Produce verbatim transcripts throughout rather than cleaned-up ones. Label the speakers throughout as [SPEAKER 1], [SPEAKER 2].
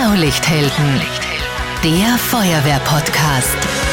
[SPEAKER 1] Blaulichthelden, der Feuerwehr-Podcast.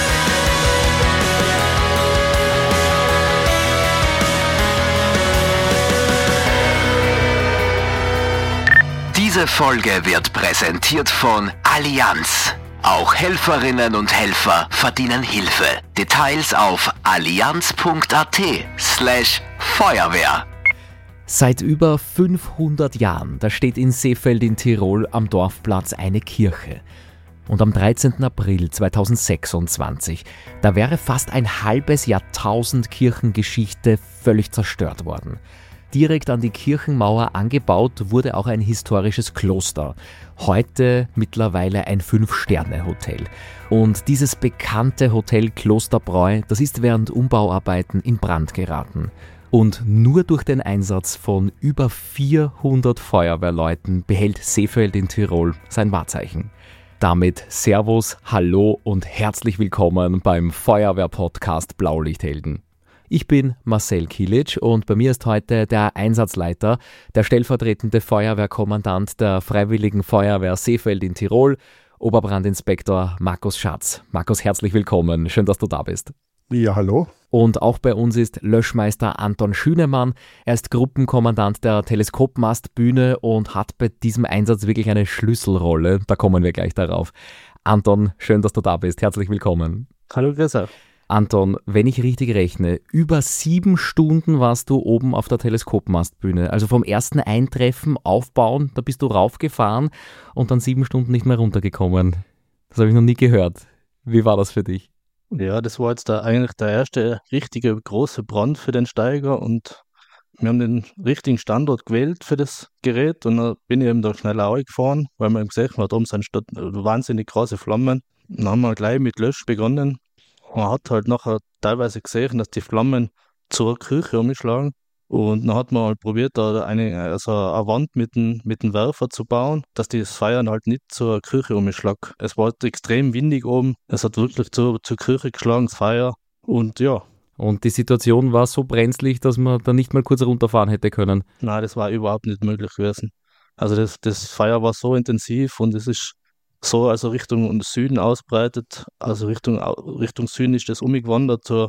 [SPEAKER 2] Diese Folge wird präsentiert von Allianz. Auch Helferinnen und Helfer verdienen Hilfe. Details auf allianz.at slash Feuerwehr.
[SPEAKER 3] Seit über fünfhundert Jahren, da steht in Seefeld in Tirol am Dorfplatz eine Kirche. Und am dreizehnten April zweitausendsechsundzwanzig, da wäre fast ein halbes Jahrtausend Kirchengeschichte völlig zerstört worden. Direkt an die Kirchenmauer angebaut wurde auch ein historisches Kloster. Heute mittlerweile ein Fünf-Sterne-Hotel. Und dieses bekannte Hotel Klosterbräu, das ist während Umbauarbeiten in Brand geraten. Und nur durch den Einsatz von über vierhundert Feuerwehrleuten behält Seefeld in Tirol sein Wahrzeichen. Damit Servus, Hallo und herzlich willkommen beim Feuerwehr-Podcast Blaulichthelden. Ich bin Marcel Kilic und bei mir ist heute der Einsatzleiter, der stellvertretende Feuerwehrkommandant der Freiwilligen Feuerwehr Seefeld in Tirol, Oberbrandinspektor Markus Schatz. Markus, herzlich willkommen. Schön, dass du da bist.
[SPEAKER 4] Ja, hallo.
[SPEAKER 3] Und auch bei uns ist Löschmeister Anton Schünemann. Er ist Gruppenkommandant der Teleskopmastbühne und hat bei diesem Einsatz wirklich eine Schlüsselrolle. Da kommen wir gleich darauf. Anton, schön, dass du da bist. Herzlich willkommen.
[SPEAKER 5] Hallo, grüß euch.
[SPEAKER 3] Anton, wenn ich richtig rechne, über sieben Stunden warst du oben auf der Teleskopmastbühne. Also vom ersten Eintreffen, Aufbauen, da bist du raufgefahren und dann sieben Stunden nicht mehr runtergekommen. Das habe ich noch nie gehört. Wie war das für dich?
[SPEAKER 5] Ja, das war jetzt der, eigentlich der erste richtige große Brand für den Steiger und wir haben den richtigen Standort gewählt für das Gerät und dann bin ich eben da schneller gefahren, weil man eben gesehen hat, oben sind statt wahnsinnig große Flammen. Dann haben wir gleich mit Lösch begonnen. Man hat halt nachher teilweise gesehen, dass die Flammen zur Küche umgeschlagen und dann hat man halt probiert, da eine, also eine Wand mit dem, mit dem Werfer zu bauen, dass das Feuer halt nicht zur Küche umschlägt. Es war halt extrem windig oben, es hat wirklich zur, zur Küche geschlagen, das Feuer und ja.
[SPEAKER 3] Und die Situation war so brenzlig, dass man da nicht mal kurz runterfahren hätte können?
[SPEAKER 5] Nein, das war überhaupt nicht möglich gewesen. Also das, das Feuer war so intensiv und es ist so also Richtung Süden ausbreitet, also Richtung, Richtung Süden ist das umgewandert zur,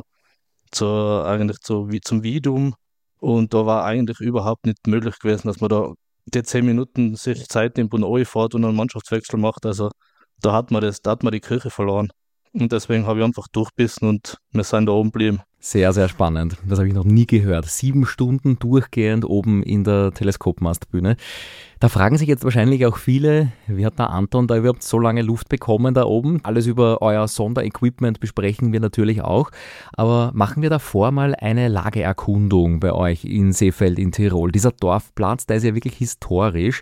[SPEAKER 5] zur, eigentlich zur, wie zum Widum und da war eigentlich überhaupt nicht möglich gewesen, dass man da die zehn Minuten sich Zeit nimmt und runterfährt und einen Mannschaftswechsel macht, also da hat man das, da hat man die Kirche verloren und deswegen habe ich einfach durchbissen und wir sind da oben geblieben.
[SPEAKER 3] Sehr, sehr spannend. Das habe ich noch nie gehört. Sieben Stunden durchgehend oben in der Teleskopmastbühne. Da fragen sich jetzt wahrscheinlich auch viele, wie hat der Anton da überhaupt so lange Luft bekommen da oben? Alles über euer Sonderequipment besprechen wir natürlich auch. Aber machen wir davor mal eine Lageerkundung bei euch in Seefeld in Tirol. Dieser Dorfplatz, der ist ja wirklich historisch.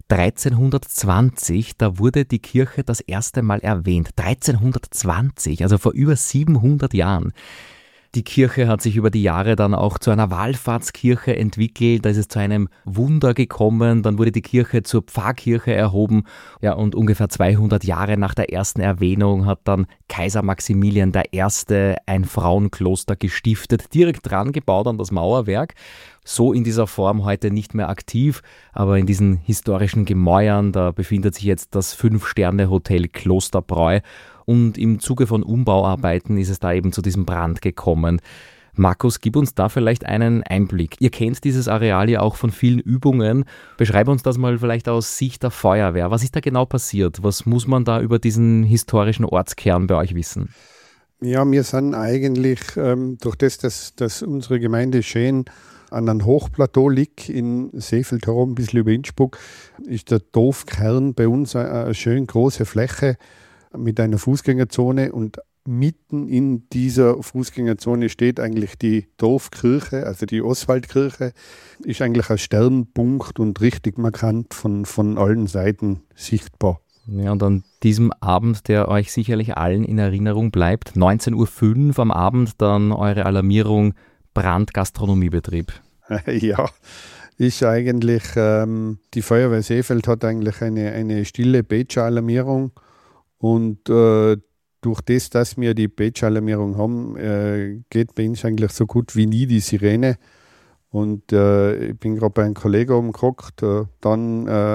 [SPEAKER 3] dreizehnhundertzwanzig, da wurde die Kirche das erste Mal erwähnt. dreizehnhundertzwanzig, also vor über siebenhundert Jahren. Die Kirche hat sich über die Jahre dann auch zu einer Wallfahrtskirche entwickelt, da ist es zu einem Wunder gekommen, dann wurde die Kirche zur Pfarrkirche erhoben, ja, und ungefähr zweihundert Jahre nach der ersten Erwähnung hat dann Kaiser Maximilian der Erste ein Frauenkloster gestiftet, direkt dran gebaut an das Mauerwerk. So in dieser Form heute nicht mehr aktiv, aber in diesen historischen Gemäuern, da befindet sich jetzt das Fünf-Sterne-Hotel Klosterbräu und im Zuge von Umbauarbeiten ist es da eben zu diesem Brand gekommen. Markus, gib uns da vielleicht einen Einblick. Ihr kennt dieses Areal ja auch von vielen Übungen. Beschreib uns das mal vielleicht aus Sicht der Feuerwehr. Was ist da genau passiert? Was muss man da über diesen historischen Ortskern bei euch wissen?
[SPEAKER 4] Ja, wir sind eigentlich ähm, durch das, dass, dass unsere Gemeinde schön an einem Hochplateau liegt, in Seefeld herum, ein bisschen über Innsbruck, ist der Dorfkern bei uns eine, eine schön große Fläche mit einer Fußgängerzone und mitten in dieser Fußgängerzone steht eigentlich die Dorfkirche, also die Oswaldkirche, ist eigentlich ein Sternpunkt und richtig markant von, von allen Seiten sichtbar.
[SPEAKER 3] Ja, und an diesem Abend, der euch sicherlich allen in Erinnerung bleibt, neunzehn Uhr fünf am Abend, dann eure Alarmierung Brandgastronomiebetrieb.
[SPEAKER 4] Ja, ist eigentlich, ähm, die Feuerwehr Seefeld hat eigentlich eine, eine stille Page-Alarmierung und äh, durch das, dass wir die Page-Alarmierung haben, äh, geht bei uns eigentlich so gut wie nie die Sirene. Und äh, ich bin gerade bei einem Kollegen umgehockt, äh, dann äh,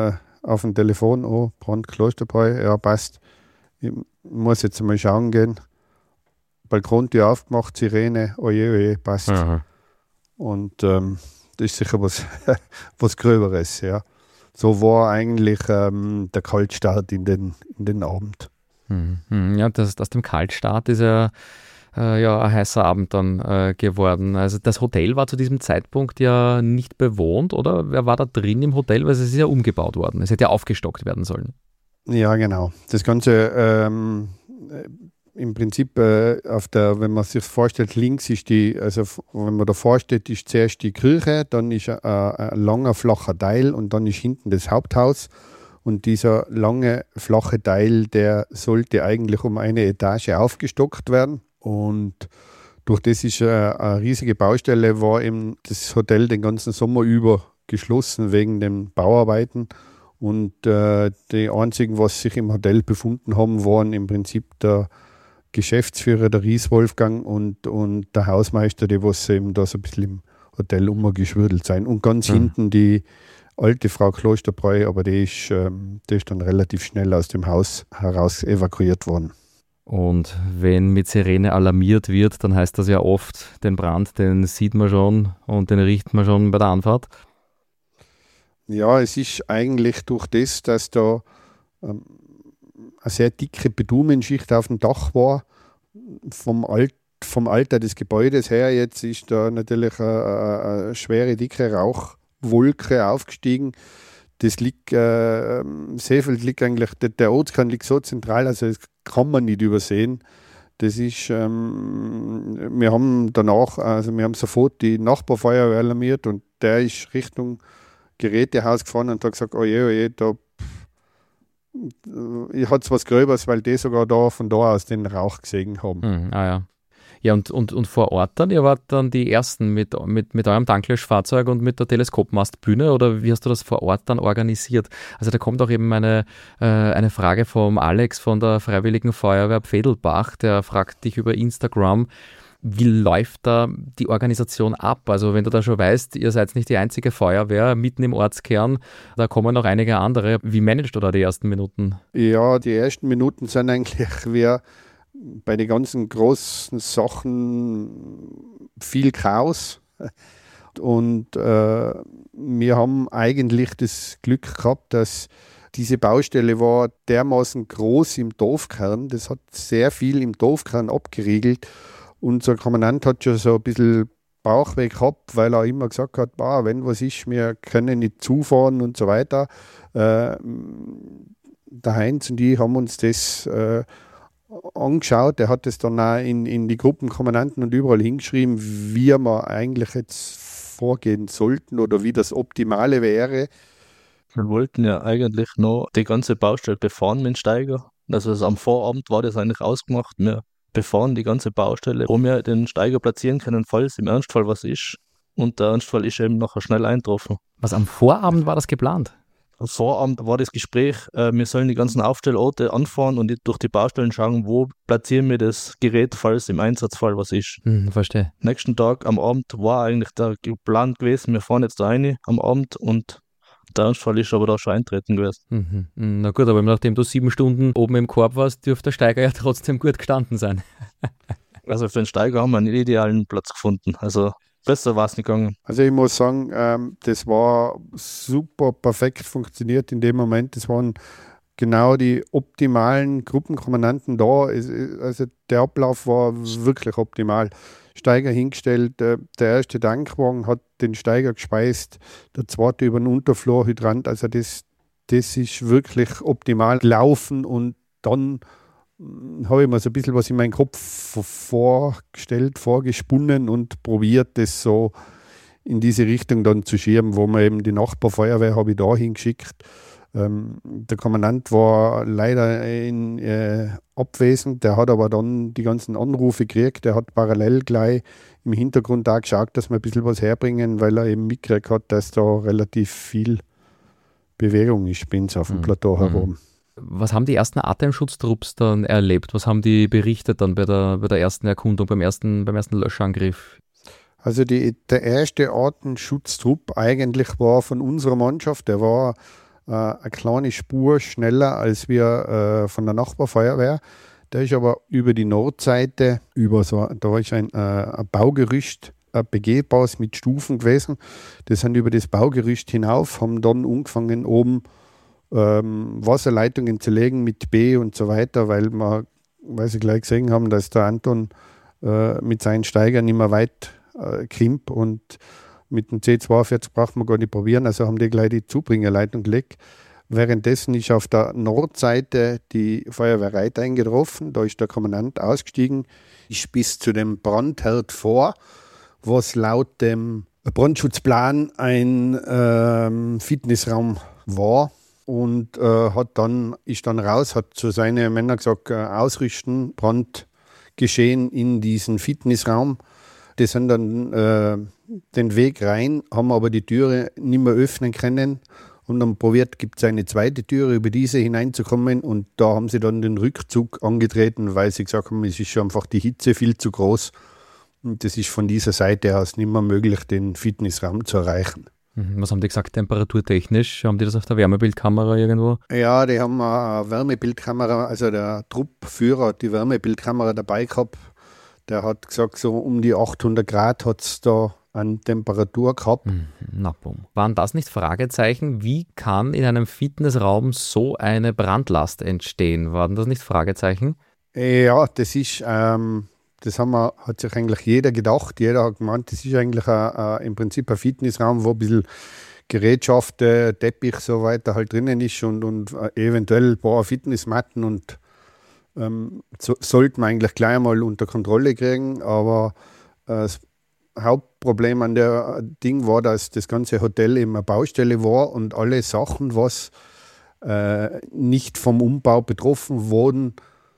[SPEAKER 4] auf dem Telefon, oh, Brand Klosterbräu, ja passt. Ich muss jetzt mal schauen gehen. Balkontür aufgemacht, Sirene, oje, oje, passt.
[SPEAKER 3] Aha.
[SPEAKER 4] Und ähm, das ist sicher was, was Gröberes, ja. So war eigentlich ähm, der Kaltstart in den, in den Abend.
[SPEAKER 3] Mhm. Ja, das, aus dem Kaltstart ist ja, äh, ja ein heißer Abend dann äh, geworden. Also das Hotel war zu diesem Zeitpunkt ja nicht bewohnt, oder? Wer war da drin im Hotel? Weil es ist ja umgebaut worden. Es hätte ja aufgestockt werden sollen.
[SPEAKER 4] Ja, genau. Das Ganze ähm, im Prinzip äh, auf der, wenn man sich vorstellt, links ist die, also wenn man davor steht, ist zuerst die Kirche, dann ist ein, ein langer, flacher Teil und dann ist hinten das Haupthaus. Und dieser lange, flache Teil, der sollte eigentlich um eine Etage aufgestockt werden. Und durch das ist eine, eine riesige Baustelle, war eben das Hotel den ganzen Sommer über geschlossen wegen den Bauarbeiten. Und äh, die einzigen, was sich im Hotel befunden haben, waren im Prinzip der Geschäftsführer, der Ries Wolfgang und, und der Hausmeister, die was eben da so ein bisschen im Hotel umgeschwürdelt sein. Und ganz mhm. hinten die alte Frau Klosterbräu, aber die ist, ähm, die ist dann relativ schnell aus dem Haus heraus evakuiert worden.
[SPEAKER 3] Und wenn mit Sirene alarmiert wird, dann heißt das ja oft, den Brand, den sieht man schon und den riecht man schon bei der Anfahrt.
[SPEAKER 4] Ja, es ist eigentlich durch das, dass da ähm, eine sehr dicke Bitumenschicht auf dem Dach war, vom, Alt, vom Alter des Gebäudes her, jetzt ist da natürlich eine, eine schwere, dicke Rauchwolke aufgestiegen. Das liegt, äh, Seefeld liegt eigentlich, der, der Ortskern liegt so zentral, also das kann man nicht übersehen. Das ist, ähm, wir haben danach, also wir haben sofort die Nachbarfeuerwehr alarmiert und der ist Richtung Gerätehaus gefahren und hat gesagt, oje, oje, da hat es was Gröberes, weil die sogar da von da aus den Rauch gesehen haben.
[SPEAKER 3] Mhm, ah ja. Ja, und, und, und vor Ort dann, ihr wart dann die Ersten mit, mit, mit eurem Tanklöschfahrzeug und mit der Teleskopmastbühne, oder wie hast du das vor Ort dann organisiert? Also da kommt auch eben eine, äh, eine Frage vom Alex von der Freiwilligen Feuerwehr Pfedelbach, der fragt dich über Instagram, wie läuft da die Organisation ab? Also wenn du da schon weißt, ihr seid nicht die einzige Feuerwehr mitten im Ortskern, da kommen noch einige andere. Wie managst du da die ersten Minuten?
[SPEAKER 4] Ja, die ersten Minuten sind eigentlich wie bei den ganzen großen Sachen viel Chaos. Und äh, wir haben eigentlich das Glück gehabt, dass diese Baustelle war dermaßen groß im Dorfkern. Das hat sehr viel im Dorfkern abgeriegelt. Unser Kommandant hat schon so ein bisschen Bauchweh gehabt, weil er immer gesagt hat, bah, wenn was ist, wir können nicht zufahren und so weiter. Äh, der Heinz und ich haben uns das äh, angeschaut. Er hat das dann auch in, in die Gruppenkommandanten und überall hingeschrieben, wie wir eigentlich jetzt vorgehen sollten oder wie das Optimale wäre.
[SPEAKER 5] Wir wollten ja eigentlich noch die ganze Baustelle befahren mit dem Steiger. Also am Vorabend war das eigentlich ausgemacht. Wir befahren die ganze Baustelle, wo wir den Steiger platzieren können, falls im Ernstfall was ist. Und der Ernstfall ist eben nachher schnell eingetroffen.
[SPEAKER 3] Was, am Vorabend war das geplant?
[SPEAKER 5] Am Vorabend war das Gespräch, äh, wir sollen die ganzen Aufstellorte anfahren und durch die Baustellen schauen, wo platzieren wir das Gerät, falls im Einsatzfall was ist.
[SPEAKER 3] Hm, verstehe.
[SPEAKER 5] Nächsten Tag am Abend war eigentlich der Plan gewesen, wir fahren jetzt da rein am Abend und der Ernstfall ist aber da schon eintreten gewesen.
[SPEAKER 3] Mhm. Na gut, aber nachdem du sieben Stunden oben im Korb warst, dürfte der Steiger ja trotzdem gut gestanden sein.
[SPEAKER 5] Also für den Steiger haben wir einen idealen Platz gefunden. Also besser war es nicht gegangen.
[SPEAKER 4] Also ich muss sagen, ähm, das war super perfekt funktioniert in dem Moment. Das waren genau die optimalen Gruppenkommandanten da. Also der Ablauf war wirklich optimal. Steiger hingestellt, der erste Tankwagen hat den Steiger gespeist, der zweite über den Unterflurhydrant. Also das, das ist wirklich optimal gelaufen und dann habe ich mir so ein bisschen was in meinen Kopf vorgestellt, vorgesponnen und probiert, das so in diese Richtung dann zu schieben, wo man eben die Nachbarfeuerwehr habe ich da hingeschickt. Ähm, der Kommandant war leider in, äh, abwesend, der hat aber dann die ganzen Anrufe gekriegt, der hat parallel gleich im Hintergrund auch geschaut, dass wir ein bisschen was herbringen, weil er eben mitgekriegt hat, dass da relativ viel Bewegung ist bei uns auf dem mhm. Plateau herum.
[SPEAKER 3] Was haben die ersten Atemschutztrupps dann erlebt? Was haben die berichtet dann bei der, bei der ersten Erkundung, beim ersten, beim ersten Löschangriff?
[SPEAKER 4] Also die, der erste Atemschutztrupp eigentlich war von unserer Mannschaft, der war äh, eine kleine Spur schneller als wir äh, von der Nachbarfeuerwehr. Der ist aber über die Nordseite, über so, da ist ein, äh, ein Baugerüst, ein begehbares mit Stufen gewesen. Die sind über das Baugerüst hinauf, haben dann angefangen oben ähm, Wasserleitungen zu legen mit B und so weiter, weil wir, weil sie gleich gesehen haben, dass der Anton äh, mit seinen Steigern nicht mehr weit äh, kommt und mit dem C zweiundvierzig braucht man gar nicht probieren, also haben die gleich die Zubringerleitung gelegt. Währenddessen ist auf der Nordseite die Feuerwehr Reit eingetroffen, da ist der Kommandant ausgestiegen, ist bis zu dem Brandherd vor, was laut dem Brandschutzplan ein ähm, Fitnessraum war und äh, hat dann, ist dann raus, hat zu seinen Männern gesagt, äh, ausrüsten, Brandgeschehen in diesen Fitnessraum. Die sind dann äh, den Weg rein, haben aber die Türe nicht mehr öffnen können und dann probiert, gibt es eine zweite Türe, über diese hineinzukommen und da haben sie dann den Rückzug angetreten, weil sie gesagt haben, es ist schon einfach die Hitze viel zu groß und das ist von dieser Seite aus nicht mehr möglich, den Fitnessraum zu erreichen.
[SPEAKER 3] Was haben die gesagt, temperaturtechnisch? Haben die das auf der Wärmebildkamera irgendwo?
[SPEAKER 4] Ja, die haben eine Wärmebildkamera, also der Truppführer hat die Wärmebildkamera dabei gehabt. Der hat gesagt, so um die achthundert Grad hat es da an Temperatur gehabt.
[SPEAKER 3] Na, boom. Waren das nicht Fragezeichen? Wie kann in einem Fitnessraum so eine Brandlast entstehen? Waren das nicht Fragezeichen?
[SPEAKER 4] Ja, das ist, ähm, das haben wir, hat sich eigentlich jeder gedacht. Jeder hat gemeint, das ist eigentlich ein, ein, im Prinzip ein Fitnessraum, wo ein bisschen Gerätschaften, Teppich so weiter halt drinnen ist und, und eventuell ein paar Fitnessmatten und ähm, so, sollten wir eigentlich gleich mal unter Kontrolle kriegen. Aber äh, das Hauptproblem an der Ding war, dass das ganze Hotel eben eine Baustelle war und alle Sachen, was äh, nicht vom Umbau betroffen wurden,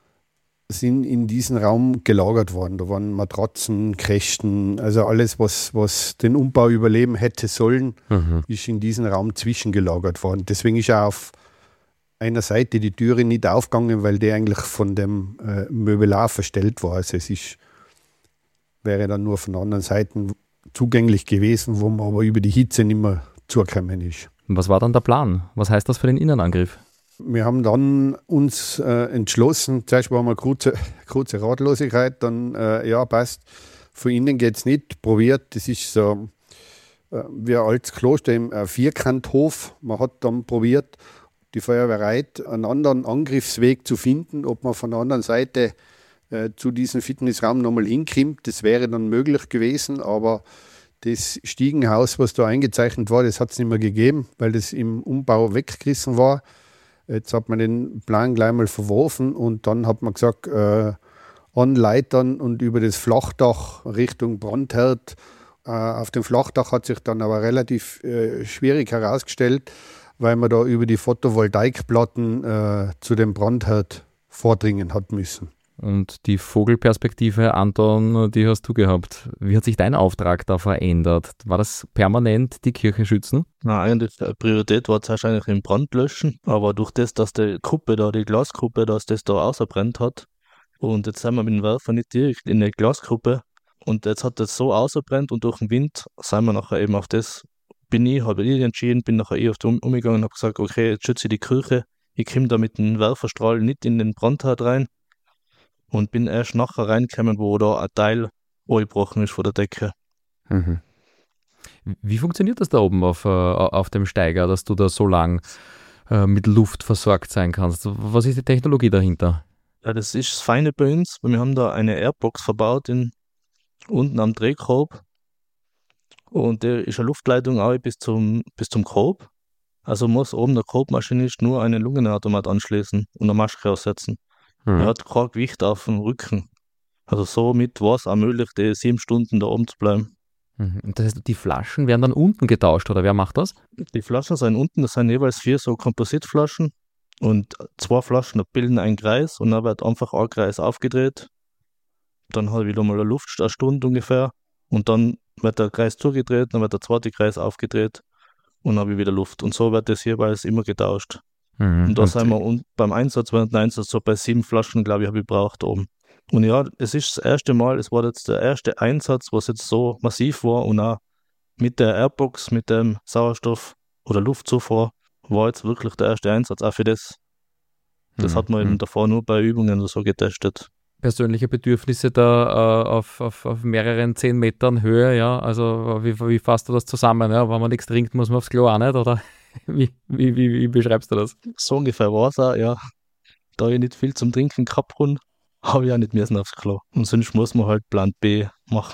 [SPEAKER 4] sind in diesen Raum gelagert worden. Da waren Matratzen, Kästen, also alles, was, was den Umbau überleben hätte sollen, mhm. ist in diesen Raum zwischengelagert worden. Deswegen ist auch auf einer Seite die Türe nicht aufgegangen, weil die eigentlich von dem äh, Möbelar verstellt war. Also es ist, wäre dann nur von anderen Seiten zugänglich gewesen, wo man aber über die Hitze nicht mehr zugekommen ist.
[SPEAKER 3] Was war dann der Plan? Was heißt das für den Innenangriff?
[SPEAKER 4] Wir haben dann uns äh, entschlossen, zuerst war mal kurze, kurze Ratlosigkeit, dann äh, ja passt, von innen geht es nicht, probiert, das ist so äh, wie ein altes Kloster im äh, Vierkanthof, man hat dann probiert, die Feuerwehr Reit einen anderen Angriffsweg zu finden, ob man von der anderen Seite äh, zu diesem Fitnessraum nochmal hinkommt, das wäre dann möglich gewesen, aber das Stiegenhaus, was da eingezeichnet war, das hat es nicht mehr gegeben, weil das im Umbau weggerissen war. Jetzt hat man den Plan gleich mal verworfen und dann hat man gesagt, äh, anleitern und über das Flachdach Richtung Brandherd. Äh, auf dem Flachdach hat sich dann aber relativ äh, schwierig herausgestellt, weil man da über die Photovoltaikplatten äh, zu dem Brandherd vordringen hat müssen.
[SPEAKER 3] Und die Vogelperspektive, Anton, die hast du gehabt. Wie hat sich dein Auftrag da verändert? War das permanent die Kirche schützen?
[SPEAKER 5] Na, eigentlich die Priorität war zuerst eigentlich im Brand löschen, aber durch das, dass die Kuppe da, die Glaskuppe, dass das da ausgebrannt hat und jetzt sind wir mit dem Werfer nicht direkt in der Glaskuppe und jetzt hat das so ausgebrannt und durch den Wind sind wir nachher eben auf das, bin ich, habe ich entschieden, bin nachher eh auf den umgegangen und habe gesagt, okay, jetzt schütze ich die Kirche, ich komme da mit dem Werferstrahl nicht in den Brandherd rein. Und bin erst nachher reingekommen, wo da ein Teil angebrochen ist von der Decke.
[SPEAKER 3] Mhm. Wie funktioniert das da oben auf, äh, auf dem Steiger, dass du da so lang äh, mit Luft versorgt sein kannst? Was ist die Technologie dahinter?
[SPEAKER 5] Ja, das ist das Feine bei uns. Wir haben da eine Airbox verbaut in, unten am Drehkorb. Und der ist eine Luftleitung auch bis zum, bis zum Korb. Also muss oben der Korbmaschinist nur einen Lungenautomat anschließen und eine Maske aussetzen. Mhm. Er hat kein Gewicht auf dem Rücken. Also somit war es auch möglich, die sieben Stunden da oben zu bleiben.
[SPEAKER 3] Mhm. Das heißt, die Flaschen werden dann unten getauscht, oder wer macht das?
[SPEAKER 5] Die Flaschen sind unten, das sind jeweils vier so Kompositflaschen und zwei Flaschen bilden einen Kreis und dann wird einfach ein Kreis aufgedreht. Dann hat wieder mal eine Luft, eine Stunde ungefähr und dann wird der Kreis zugedreht, dann wird der zweite Kreis aufgedreht und dann habe ich wieder Luft. Und so wird das jeweils immer getauscht. Mhm. Und da sind wir und beim Einsatz, während dem Einsatz so bei sieben Flaschen, glaube ich, habe ich gebraucht oben. Und ja, es ist das erste Mal, es war jetzt der erste Einsatz, was jetzt so massiv war und auch mit der Airbox, mit dem Sauerstoff oder Luftzufuhr, war jetzt wirklich der erste Einsatz, auch für das. Das
[SPEAKER 3] Mhm.
[SPEAKER 5] hat man eben davor nur bei Übungen oder so getestet.
[SPEAKER 3] Persönliche Bedürfnisse da äh, auf, auf, auf mehreren zehn Metern Höhe, ja, also wie, wie fasst du das zusammen? Ja? Wenn man nichts trinkt, muss man aufs Klo auch nicht, oder wie, wie, wie, wie beschreibst du das?
[SPEAKER 5] So ungefähr war es auch, ja. Da ich nicht viel zum Trinken gehabt habe, habe ich auch nicht müssen aufs Klo. Und sonst muss man halt Plan B machen.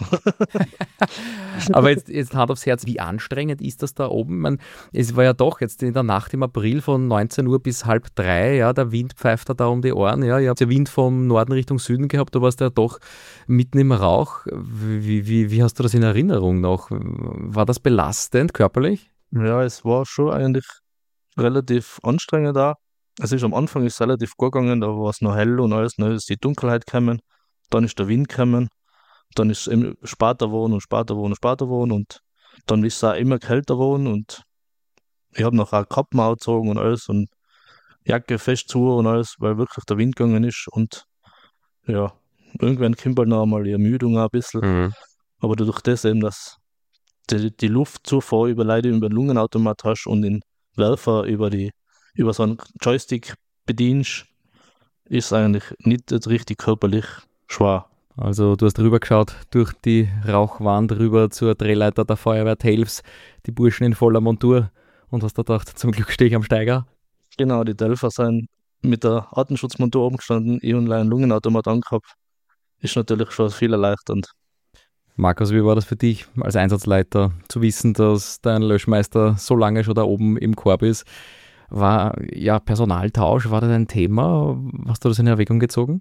[SPEAKER 3] Aber jetzt, jetzt Hand aufs Herz, wie anstrengend ist das da oben? Man, es war ja doch jetzt in der Nacht im April von neunzehn Uhr bis halb drei, ja, der Wind pfeift da um die Ohren, ja, ihr habt ja Wind vom Norden Richtung Süden gehabt, du warst ja doch mitten im Rauch. Wie, wie, wie hast du das in Erinnerung noch? War das belastend körperlich?
[SPEAKER 5] Ja, es war schon eigentlich relativ anstrengend da. Es ist am Anfang ist es relativ gut gegangen, da war es noch hell und alles, dann ist die Dunkelheit gekommen, dann ist der Wind gekommen, dann ist es immer später geworden und später geworden und später geworden und dann ist es auch immer kälter geworden und ich habe noch auch Kappen angezogen und alles und Jacke fest zu und alles, weil wirklich der Wind gegangen ist und ja, irgendwann kommt halt noch einmal die Ermüdung auch ein bisschen,
[SPEAKER 3] Mhm.
[SPEAKER 5] aber dadurch das eben, dass die, die Luftzufuhr über Leute über den Lungenautomat hast und den Werfer über die über so einen Joystick bedienst, ist eigentlich nicht richtig körperlich schwer.
[SPEAKER 3] Also du hast rüber geschaut durch die Rauchwand rüber zur Drehleiter der Feuerwehr Telfs, die Burschen in voller Montur und hast da gedacht, zum Glück stehe ich am Steiger.
[SPEAKER 5] Genau, die Delfer sind mit der Atemschutzmontur oben gestanden, ich und einen Lungenautomat angehabt. Ist natürlich schon viel erleichternd.
[SPEAKER 3] Markus, wie war das für dich als Einsatzleiter, zu wissen, dass dein Löschmeister so lange schon da oben im Korb ist? War ja Personaltausch, war das ein Thema? Hast du das in Erwägung gezogen?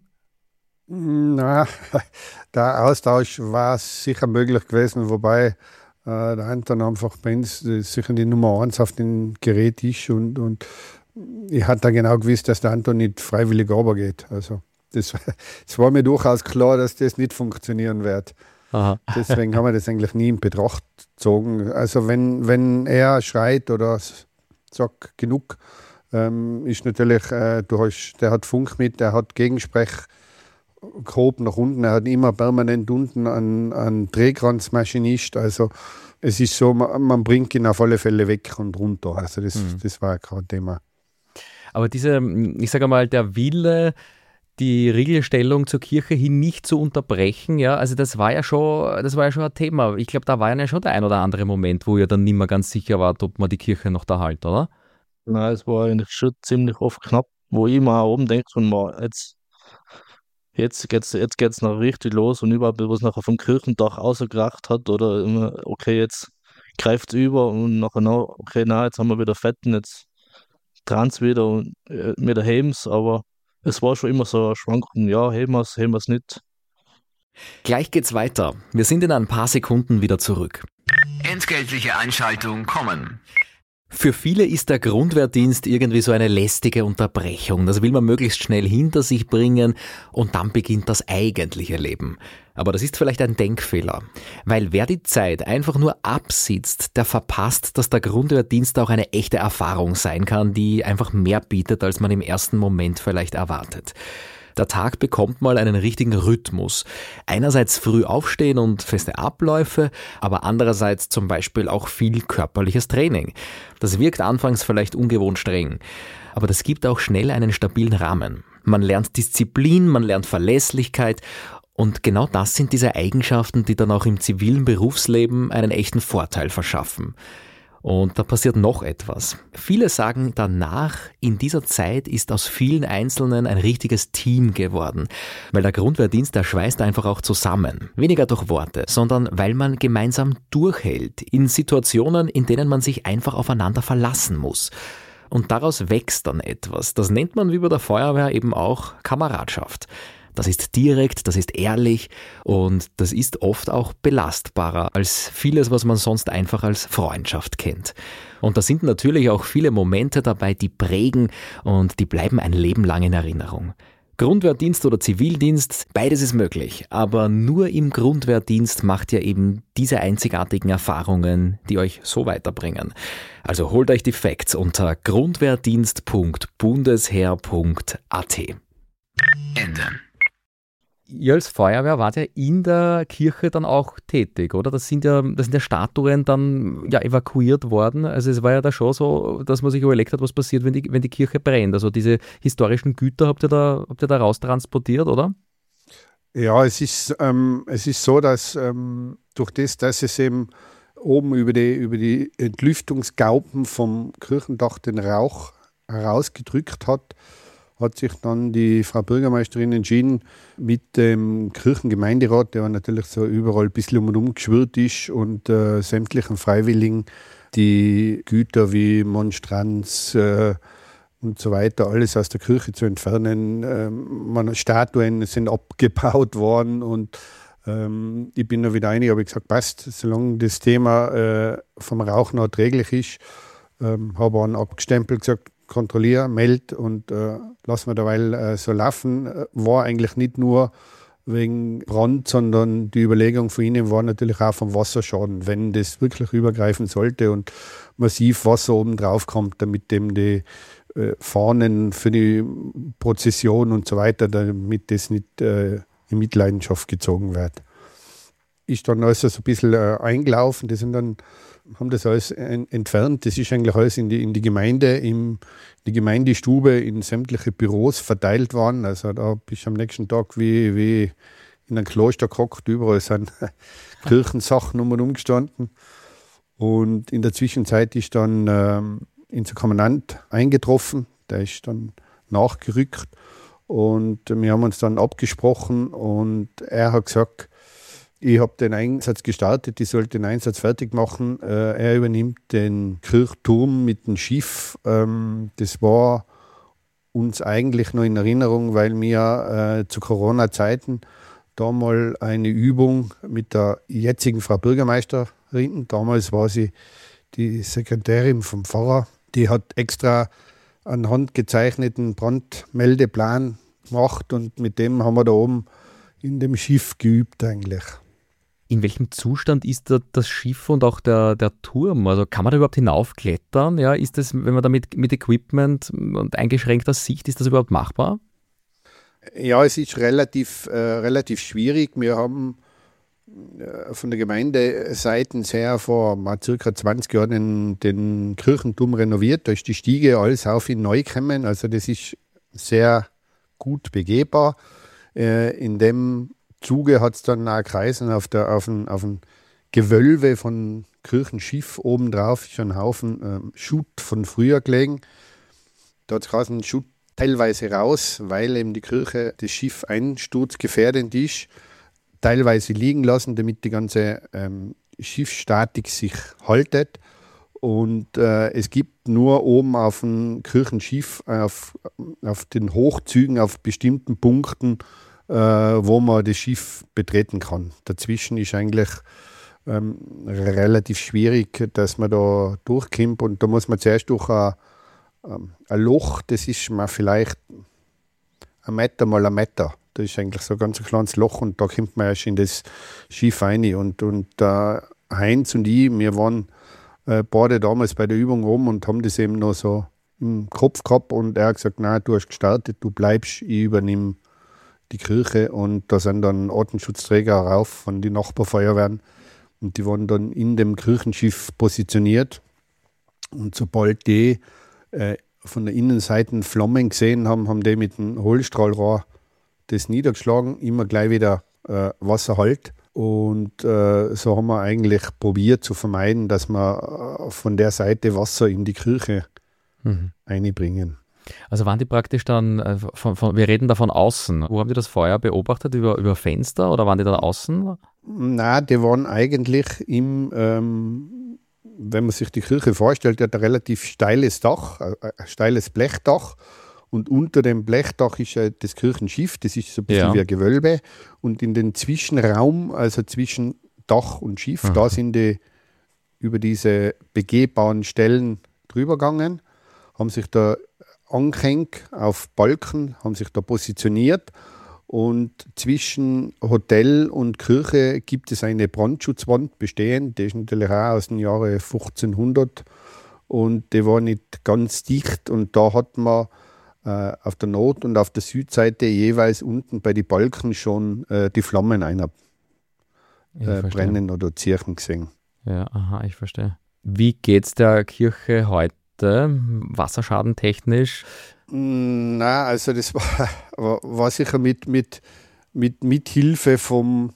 [SPEAKER 4] Na, der Austausch war sicher möglich gewesen, wobei äh, der Anton einfach bei uns äh, sicher die Nummer eins auf dem Gerät ist und, und ich hatte da genau gewusst, dass der Anton nicht freiwillig runtergeht. Also das, das war mir durchaus klar, dass das nicht funktionieren wird.
[SPEAKER 3] Aha.
[SPEAKER 4] Deswegen haben wir das eigentlich nie in Betracht gezogen. Also wenn, wenn er schreit oder sagt genug, ähm, ist natürlich, äh, du hast, der hat Funk mit, der hat Gegensprech gehoben nach unten, er hat immer permanent unten einen, einen Drehkranzmaschinist, also es ist so, man, man bringt ihn auf alle Fälle weg und runter, also das, mhm. das war kein Thema.
[SPEAKER 3] Aber diese, ich sage mal, der Wille, die Riegelstellung zur Kirche hin nicht zu unterbrechen, ja, also das war ja schon, das war ja schon ein Thema. Ich glaube, da war ja schon der ein oder andere Moment, wo ihr dann nicht mehr ganz sicher wart, ob man die Kirche noch da hält, oder?
[SPEAKER 5] Nein, es war eigentlich schon ziemlich oft knapp, wo ich mal oben denke, und mal, jetzt, jetzt geht's, jetzt geht's noch richtig los und überhaupt, was nachher vom Kirchendach rausgekracht hat, oder immer, okay, jetzt greift es über und nachher noch, okay, na, jetzt haben wir wieder Fetten, jetzt dran es wieder und äh, wieder heben es, aber es war schon immer so eine Schwankung, ja, heben wir es, heben wir es nicht.
[SPEAKER 3] Gleich geht's weiter. Wir sind in ein paar Sekunden wieder zurück.
[SPEAKER 2] Entgeltliche Einschaltung kommen.
[SPEAKER 3] Für viele ist der Grundwehrdienst irgendwie so eine lästige Unterbrechung. Das will man möglichst schnell hinter sich bringen und dann beginnt das eigentliche Leben. Aber das ist vielleicht ein Denkfehler, weil wer die Zeit einfach nur absitzt, der verpasst, dass der Grundwehrdienst auch eine echte Erfahrung sein kann, die einfach mehr bietet, als man im ersten Moment vielleicht erwartet. Der Tag bekommt mal einen richtigen Rhythmus. Einerseits früh aufstehen und feste Abläufe, aber andererseits zum Beispiel auch viel körperliches Training. Das wirkt anfangs vielleicht ungewohnt streng, aber das gibt auch schnell einen stabilen Rahmen. Man lernt Disziplin, man lernt Verlässlichkeit und genau das sind diese Eigenschaften, die dann auch im zivilen Berufsleben einen echten Vorteil verschaffen. Und da passiert noch etwas. Viele sagen danach, in dieser Zeit ist aus vielen Einzelnen ein richtiges Team geworden. Weil der Grundwehrdienst, der schweißt einfach auch zusammen. Weniger durch Worte, sondern weil man gemeinsam durchhält. In Situationen, in denen man sich einfach aufeinander verlassen muss. Und daraus wächst dann etwas. Das nennt man wie bei der Feuerwehr eben auch Kameradschaft. Das ist direkt, das ist ehrlich und das ist oft auch belastbarer als vieles, was man sonst einfach als Freundschaft kennt. Und da sind natürlich auch viele Momente dabei, die prägen und die bleiben ein Leben lang in Erinnerung. Grundwehrdienst oder Zivildienst, beides ist möglich, aber nur im Grundwehrdienst macht ihr eben diese einzigartigen Erfahrungen, die euch so weiterbringen. Also holt euch die Facts unter grundwehrdienst punkt bundesheer punkt a t.
[SPEAKER 2] Ende.
[SPEAKER 3] Ihr als Feuerwehr wart ja in der Kirche dann auch tätig, oder? Das sind ja, das sind ja Statuen dann ja evakuiert worden. Also es war ja da schon so, dass man sich überlegt hat, was passiert, wenn die, wenn die Kirche brennt. Also diese historischen Güter habt ihr da, habt ihr da raustransportiert, oder?
[SPEAKER 4] Ja, es ist, ähm, es ist so, dass ähm, durch das, dass es eben oben über die, über die Entlüftungsgauben vom Kirchendach den Rauch herausgedrückt hat, hat sich dann die Frau Bürgermeisterin entschieden, mit dem Kirchengemeinderat, der natürlich so überall ein bisschen um und um geschwirrt ist, und äh, sämtlichen Freiwilligen, die Güter wie Monstranz äh, und so weiter, alles aus der Kirche zu entfernen. Ähm, man, Statuen sind abgebaut worden, und ähm, ich bin da wieder einig, habe ich gesagt, passt, solange das Thema äh, vom Rauchen erträglich ist, ähm, habe ich abgestempelt, gesagt, kontrolliere, melde und äh, lassen wir derweil äh, so laufen. War eigentlich nicht nur wegen Brand, sondern die Überlegung von ihnen war natürlich auch vom Wasserschaden, wenn das wirklich übergreifen sollte und massiv Wasser oben drauf kommt, damit dem die äh, Fahnen für die Prozession und so weiter, damit das nicht äh, in Mitleidenschaft gezogen wird. Ist dann also so ein bisschen äh, eingelaufen, die sind dann haben das alles entfernt. Das ist eigentlich alles in die, in die Gemeinde, in die Gemeindestube, in sämtliche Büros verteilt worden. Also da bist du am nächsten Tag wie, wie in einem Kloster gehockt. Überall sind Kirchensachen um und um gestanden. Und in der Zwischenzeit ist dann ähm, unser Kommandant eingetroffen. Der ist dann nachgerückt. Und wir haben uns dann abgesprochen und er hat gesagt, ich habe den Einsatz gestartet, ich sollte den Einsatz fertig machen. Äh, er übernimmt den Kirchturm mit dem Schiff. Ähm, das war uns eigentlich noch in Erinnerung, weil wir äh, zu Corona-Zeiten da mal eine Übung mit der jetzigen Frau Bürgermeisterin, damals war sie die Sekretärin vom Pfarrer, die hat extra einen handgezeichneten Brandmeldeplan gemacht und mit dem haben wir da oben in dem Schiff geübt eigentlich.
[SPEAKER 3] In welchem Zustand ist da das Schiff und auch der, der Turm? Also kann man da überhaupt hinaufklettern? Ja, ist das, wenn man da mit, mit Equipment und eingeschränkter Sicht, ist das überhaupt machbar?
[SPEAKER 4] Ja, es ist relativ, äh, relativ schwierig. Wir haben äh, von der Gemeindeseite her vor mal circa zwanzig Jahren den, den Kirchenturm renoviert. Da ist die Stiege alles auf ihn neu gekommen. Also das ist sehr gut begehbar. Äh, in dem Zuge hat es dann auch Kreisen auf, der, auf, ein, auf ein Gewölbe von Kirchenschiff obendrauf, ist ein Haufen ähm, Schutt von früher gelegen. Da hat es einen Schutt teilweise raus, weil eben die Kirche, das Schiff einsturzgefährdend ist, teilweise liegen lassen, damit die ganze ähm, Schiffsstatik sich haltet. Und äh, es gibt nur oben auf dem Kirchenschiff, auf, auf den Hochzügen, auf bestimmten Punkten, äh, wo man das Schiff betreten kann. Dazwischen ist eigentlich ähm, relativ schwierig, dass man da durchkommt. Und da muss man zuerst durch ein, ein Loch, das ist mal vielleicht ein Meter mal ein Meter. Das ist eigentlich so ein ganz kleines Loch und da kommt man erst in das Schiff rein. Und, und äh, Heinz und ich, wir waren äh, beide damals bei der Übung oben und haben das eben noch so im Kopf gehabt. Und er hat gesagt, nein, du hast gestartet, du bleibst, ich übernehme die Kirche. Und da sind dann Artenschutzträger rauf von den Nachbarfeuerwehren. Und die waren dann in dem Kirchenschiff positioniert. Und sobald die äh, von der Innenseite Flammen gesehen haben, haben die mit dem Hohlstrahlrohr das niedergeschlagen, immer gleich wieder äh, Wasser halt. Und äh, so haben wir eigentlich probiert zu vermeiden, dass wir äh, von der Seite Wasser in die Kirche mhm. einbringen.
[SPEAKER 3] Also waren die praktisch dann, äh, von, von, wir reden da von außen. Wo haben die das Feuer beobachtet? Über, über Fenster oder waren die da außen?
[SPEAKER 4] Nein, die waren eigentlich im, ähm, wenn man sich die Kirche vorstellt, die hat ein relativ steiles Dach, ein, ein steiles Blechdach. Und unter dem Blechdach ist ja das Kirchenschiff, das ist so ein bisschen ja. wie ein Gewölbe. Und in den Zwischenraum, also zwischen Dach und Schiff, mhm. da sind die über diese begehbaren Stellen drüber gegangen, haben sich da angehängt auf Balken, haben sich da positioniert. Und zwischen Hotel und Kirche gibt es eine Brandschutzwand bestehend, die ist natürlich auch aus dem Jahre fünfzehnhundert und die war nicht ganz dicht. Und da hat man äh, auf der Nord- und auf der Südseite jeweils unten bei den Balken schon äh, die Flammen einer äh, brennen oder ziehen gesehen.
[SPEAKER 3] Ja, aha, ich verstehe. Wie geht's der Kirche heute, wasserschadentechnisch?
[SPEAKER 4] Na, also das war, war sicher mit, mit, mit, mit Hilfe vom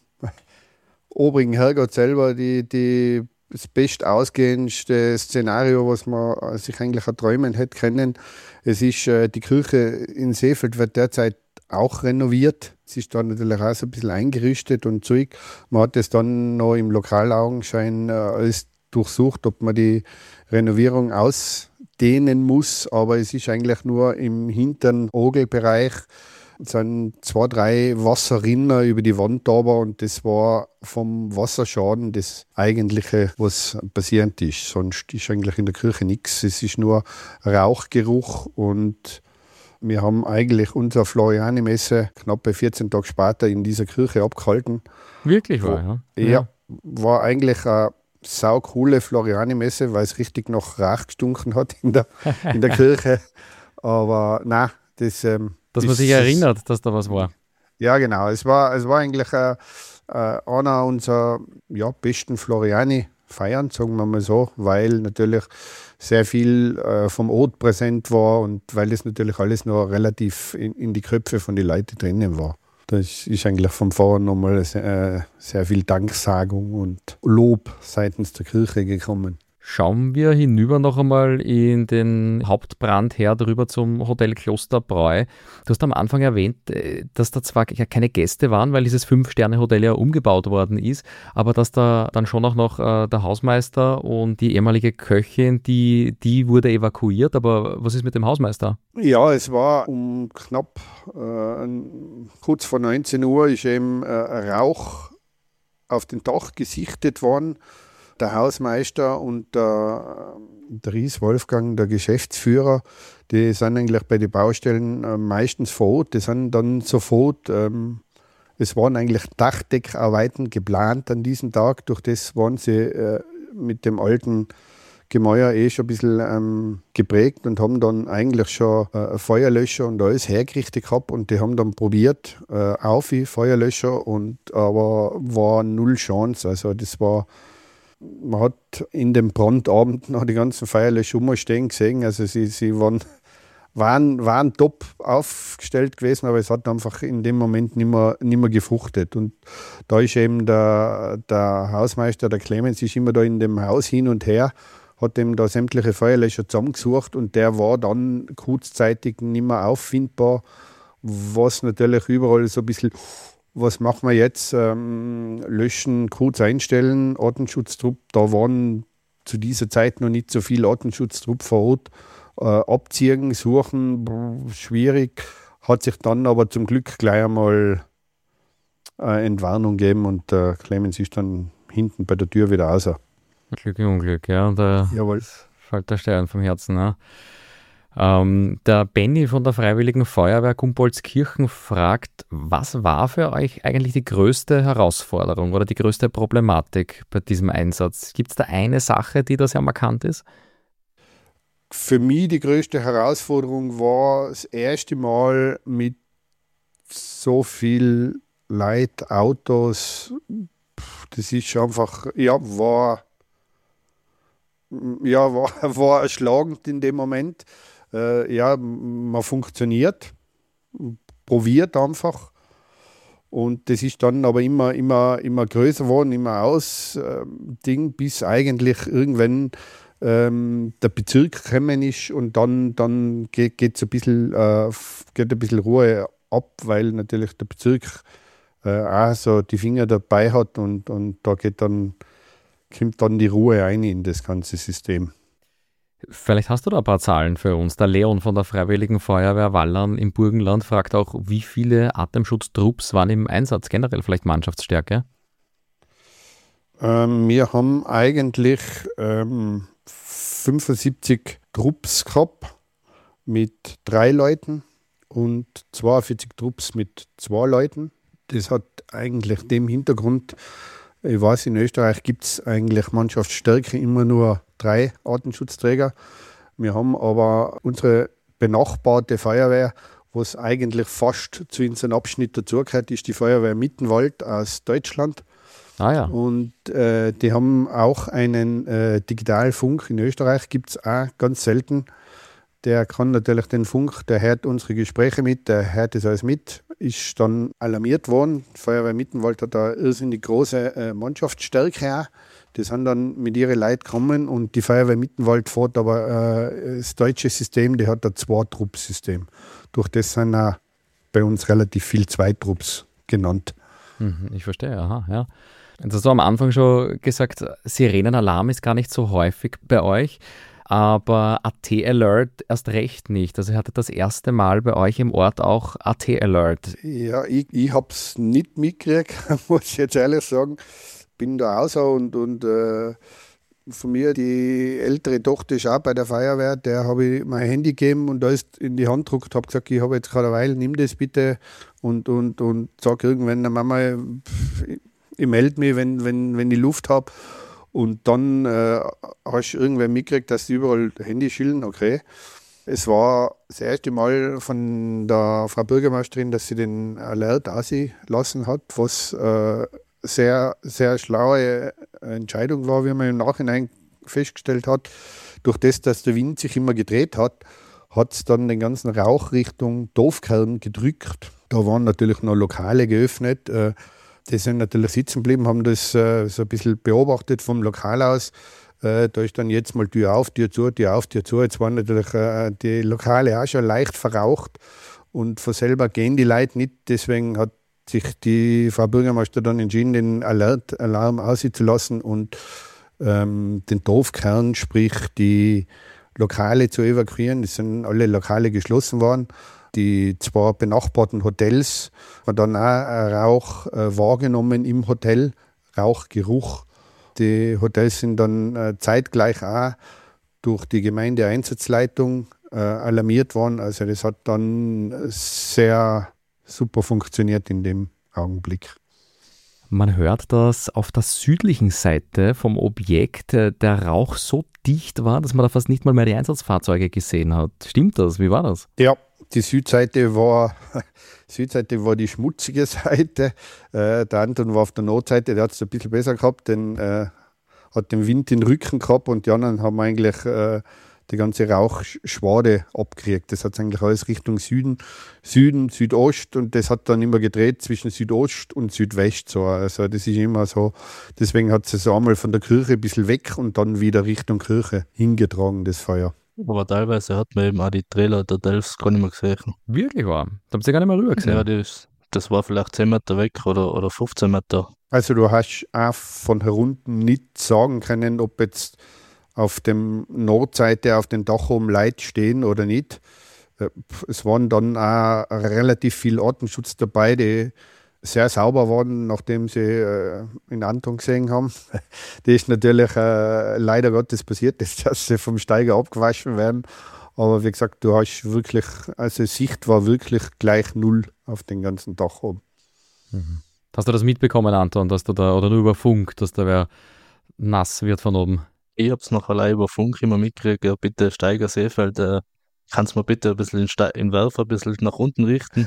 [SPEAKER 4] obrigen Herrgott selber die, die, das best ausgehendste Szenario, was man sich eigentlich erträumen hätte können. Es ist, äh, die Kirche in Seefeld wird derzeit auch renoviert. Es ist da natürlich auch so ein bisschen eingerüstet und Zeug. Man hat es dann noch im Lokalaugenschein äh, alles durchsucht, ob man die Renovierung ausdehnen muss, aber es ist eigentlich nur im hinteren Orgelbereich. Es sind zwei, drei Wasserrinner über die Wand aber und das war vom Wasserschaden das Eigentliche, was passierend ist. Sonst ist eigentlich in der Kirche nichts. Es ist nur Rauchgeruch und wir haben eigentlich unsere Floriani-Messe knapp vierzehn Tage später in dieser Kirche abgehalten.
[SPEAKER 3] Wirklich wahr,
[SPEAKER 4] ja? Ja, war eigentlich eine saucoole Floriani-Messe, weil es richtig nach Rauch gestunken hat in der, in der Kirche. Aber nein, das... Ähm,
[SPEAKER 3] Dass man sich erinnert, dass da was war.
[SPEAKER 4] Ja, genau. Es war, es war eigentlich äh, äh, einer unserer ja, besten Floriani-Feiern, sagen wir mal so, weil natürlich sehr viel äh, vom Ort präsent war und weil das natürlich alles noch relativ in, in die Köpfe von den Leuten drinnen war. Das ist eigentlich vom Pfarrer nochmal sehr, sehr viel Danksagung und Lob seitens der Kirche gekommen.
[SPEAKER 3] Schauen wir hinüber noch einmal in den Hauptbrandherd rüber zum Hotel Klosterbräu. Du hast am Anfang erwähnt, dass da zwar keine Gäste waren, weil dieses Fünf-Sterne-Hotel ja umgebaut worden ist, aber dass da dann schon auch noch äh, der Hausmeister und die ehemalige Köchin, die, die wurde evakuiert. Aber was ist mit dem Hausmeister?
[SPEAKER 4] Ja, es war um knapp äh, kurz vor neunzehn Uhr ist eben äh, Rauch auf dem Dach gesichtet worden. Der Hausmeister und der, der Ries Wolfgang, der Geschäftsführer, die sind eigentlich bei den Baustellen äh, meistens vor Ort. Die sind dann sofort, ähm, es waren eigentlich Dachdeckarbeiten geplant an diesem Tag. Durch das waren sie äh, mit dem alten Gemäuer eh schon ein bisschen ähm, geprägt und haben dann eigentlich schon äh, Feuerlöscher und alles hergerichtet gehabt und die haben dann probiert, äh, auf die Feuerlöscher, und, aber war null Chance. Also das war... Man hat in dem Brandabend noch die ganzen Feuerlöscher rumstehen gesehen. Also sie, sie waren, waren, waren top aufgestellt gewesen, aber es hat einfach in dem Moment nicht mehr, nicht mehr gefruchtet. Und da ist eben der, der Hausmeister, der Clemens, ist immer da in dem Haus hin und her, hat eben da sämtliche Feuerlöscher zusammengesucht und der war dann kurzzeitig nicht mehr auffindbar, was natürlich überall so ein bisschen... Was machen wir jetzt? Ähm, löschen, kurz einstellen, Artenschutztrupp. Da waren zu dieser Zeit noch nicht so viel Artenschutztrupp vor Ort. Äh, abziehen, suchen, brr, schwierig. Hat sich dann aber zum Glück gleich einmal äh, Entwarnung gegeben und der äh, Clemens ist dann hinten bei der Tür wieder raus.
[SPEAKER 3] Glück im Unglück, ja. Und da
[SPEAKER 4] Jawohl.
[SPEAKER 3] Fällt der Stein vom Herzen, ne? Ähm, der Benny von der Freiwilligen Feuerwehr Gumpoldskirchen fragt, was war für euch eigentlich die größte Herausforderung oder die größte Problematik bei diesem Einsatz? Gibt es da eine Sache, die da sehr markant ist?
[SPEAKER 4] Für mich die größte Herausforderung war das erste Mal mit so viel Leid, Autos. Das ist einfach, ja, war, ja, war, war erschlagend in dem Moment. Äh, ja, man funktioniert, probiert einfach. Und das ist dann aber immer, immer, immer größer geworden, immer aus äh, Ding, bis eigentlich irgendwann ähm, der Bezirk gekommen ist und dann, dann geht, geht's ein bisschen, äh, geht ein bisschen Ruhe ab, weil natürlich der Bezirk äh, auch so die Finger dabei hat und, und da geht dann, kommt dann die Ruhe ein in das ganze System.
[SPEAKER 3] Vielleicht hast du da ein paar Zahlen für uns. Der Leon von der Freiwilligen Feuerwehr Wallern im Burgenland fragt auch, wie viele Atemschutztrupps waren im Einsatz, generell vielleicht Mannschaftsstärke?
[SPEAKER 4] Ähm, wir haben eigentlich ähm, fünfundsiebzig Trupps gehabt mit drei Leuten und zweiundvierzig Trupps mit zwei Leuten. Das hat eigentlich dem Hintergrund, ich weiß, in Österreich gibt es eigentlich Mannschaftsstärke immer nur drei Artenschutzträger. Wir haben aber unsere benachbarte Feuerwehr, was eigentlich fast zu unserem Abschnitt dazugehört, ist die Feuerwehr Mittenwald aus Deutschland.
[SPEAKER 3] Ah ja.
[SPEAKER 4] Und äh, die haben auch einen äh, Digitalfunk. In Österreich gibt es auch ganz selten. Der kann natürlich den Funk, der hört unsere Gespräche mit, der hört das alles mit, ist dann alarmiert worden. Die Feuerwehr Mittenwald hat da irrsinnig große äh, Mannschaftsstärke auch. Die sind dann mit ihren Leuten gekommen und die Feuerwehr Mittenwald fährt aber äh, das deutsche System, die hat ein Zwei-Trupps-System. Durch das sind auch bei uns relativ viel Zweitrupps genannt.
[SPEAKER 3] Mhm, ich verstehe, aha, ja. Jetzt hast du am Anfang schon gesagt, Sirenenalarm ist gar nicht so häufig bei euch, aber A T-Alert erst recht nicht. Also ihr hattet das erste Mal bei euch im Ort auch A T-Alert.
[SPEAKER 4] Ja, ich, ich habe es nicht mitgekriegt, muss ich jetzt ehrlich sagen. Bin da außer und, und äh, von mir, die ältere Tochter ist auch bei der Feuerwehr, der habe ich mein Handy gegeben und da ist in die Hand gedruckt, habe gesagt, ich habe jetzt gerade eine Weile, nimm das bitte und, und, und sag irgendwann der Mama, ich, ich melde mich, wenn, wenn, wenn ich Luft habe. Und dann äh, hast du irgendwann mitgekriegt, dass die überall Handy schillen, okay. Es war das erste Mal von der Frau Bürgermeisterin, dass sie den Alert auslassen hat, was äh, sehr, sehr schlaue Entscheidung war, wie man im Nachhinein festgestellt hat. Durch das, dass der Wind sich immer gedreht hat, hat es dann den ganzen Rauch Richtung Dorfkern gedrückt. Da waren natürlich noch Lokale geöffnet. Äh, die sind natürlich sitzen geblieben, haben das äh, so ein bisschen beobachtet vom Lokal aus. Äh, da ist dann jetzt mal Tür auf, Tür zu, Tür auf, Tür zu. Jetzt waren natürlich äh, die Lokale auch schon leicht verraucht und von selber gehen die Leute nicht. Deswegen hat sich die Frau Bürgermeister dann entschieden, den Alert-Alarm auszulassen und ähm, den Dorfkern, sprich die Lokale zu evakuieren. Es sind alle Lokale geschlossen worden. Die zwei benachbarten Hotels haben dann auch Rauch äh, wahrgenommen im Hotel, Rauchgeruch. Die Hotels sind dann äh, zeitgleich auch durch die Gemeindeeinsatzleitung äh, alarmiert worden. Also das hat dann sehr super funktioniert in dem Augenblick.
[SPEAKER 3] Man hört, dass auf der südlichen Seite vom Objekt der Rauch so dicht war, dass man da fast nicht mal mehr die Einsatzfahrzeuge gesehen hat. Stimmt das? Wie war das?
[SPEAKER 4] Ja, die Südseite war, Südseite war die schmutzige Seite. Äh, der Anton war auf der Nordseite, der hat es ein bisschen besser gehabt, denn äh, hat den Wind in den Rücken gehabt und die anderen haben eigentlich äh, die ganze Rauchschwade abgekriegt. Das hat eigentlich alles Richtung Süden, Süden, Südost und das hat dann immer gedreht zwischen Südost und Südwest. So. Also das ist immer so, deswegen hat es so einmal von der Kirche ein bisschen weg und dann wieder Richtung Kirche hingetragen, das Feuer.
[SPEAKER 5] Aber teilweise hat man eben auch die Trailer der Delfs gar nicht mehr gesehen.
[SPEAKER 3] Wirklich wahr? Da habt ihr gar nicht mehr rüber gesehen?
[SPEAKER 5] Ja, das, das war vielleicht zehn Meter weg oder, oder fünfzehn Meter.
[SPEAKER 4] Also du hast auch von herunten nicht sagen können, ob jetzt auf der Nordseite auf dem Dach oben Leute stehen oder nicht. Es waren dann auch relativ viel Artenschutz dabei, die sehr sauber waren, nachdem sie äh, in Anton gesehen haben. Das ist natürlich äh, leider Gottes passiert, dass sie vom Steiger abgewaschen werden. Aber wie gesagt, du hast wirklich, also Sicht war wirklich gleich null auf den ganzen Dach oben.
[SPEAKER 3] Mhm. Hast du das mitbekommen, Anton, dass du da, oder nur über Funk, dass da wer nass wird von oben?
[SPEAKER 5] Ich habe es noch allein über Funk immer mitgekriegt, ja, bitte Steiger Seefeld, äh, kannst du mir bitte ein bisschen den, Ste- den Werfer ein bisschen nach unten richten?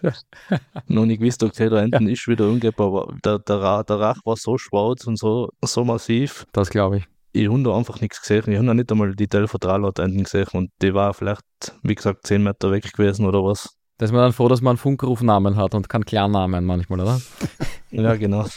[SPEAKER 5] Noch nicht gewusst, okay, da hinten ja. ist wieder umgekehrt, aber der, der, Ra- der Rauch war so schwarz und so, so massiv.
[SPEAKER 3] Das glaube ich.
[SPEAKER 5] Ich habe da einfach nichts gesehen. Ich habe noch nicht einmal die Delfer Tralot hinten gesehen und die war vielleicht, wie gesagt, zehn Meter weg gewesen oder was.
[SPEAKER 3] Da ist man dann froh, dass man einen Funkrufnamen hat und keinen Klarnamen manchmal, oder?
[SPEAKER 5] Ja, genau.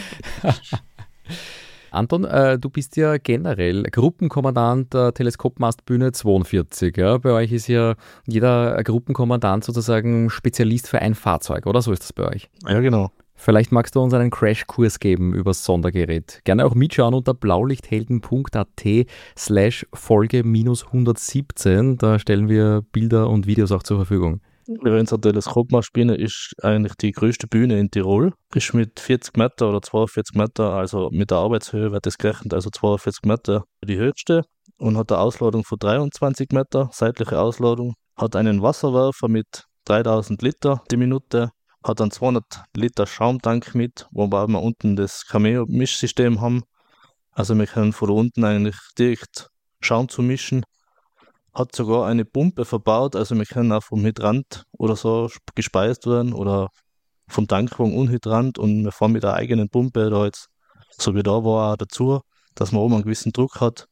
[SPEAKER 3] Anton, äh, du bist ja generell Gruppenkommandant der Teleskopmastbühne zweiundvierzig. Ja? Bei euch ist ja jeder Gruppenkommandant sozusagen Spezialist für ein Fahrzeug, oder? So ist das bei euch.
[SPEAKER 5] Ja, genau.
[SPEAKER 3] Vielleicht magst du uns einen Crashkurs geben über das Sondergerät. Gerne auch mitschauen unter blaulichthelden.at slash Folge minus hundertsiebzehn. Da stellen wir Bilder und Videos auch zur Verfügung.
[SPEAKER 5] Unsere Teleskopmastbühne ist eigentlich die größte Bühne in Tirol. Ist mit vierzig Meter oder zweiundvierzig Meter, also mit der Arbeitshöhe wird das gerechnet, also zweiundvierzig Meter die höchste und hat eine Ausladung von dreiundzwanzig Meter, seitliche Ausladung. Hat einen Wasserwerfer mit dreitausend Liter die Minute, hat einen zweihundert Liter Schaumtank mit, wobei wir unten das Cameo-Mischsystem haben. Also wir können von unten eigentlich direkt Schaum zu mischen. hat sogar eine Pumpe verbaut, also wir können auch vom Hydrant oder so gespeist werden oder vom Tankwagen und Hydrant und wir fahren mit der eigenen Pumpe da jetzt, so wie da war, auch dazu, dass man oben einen gewissen Druck hat.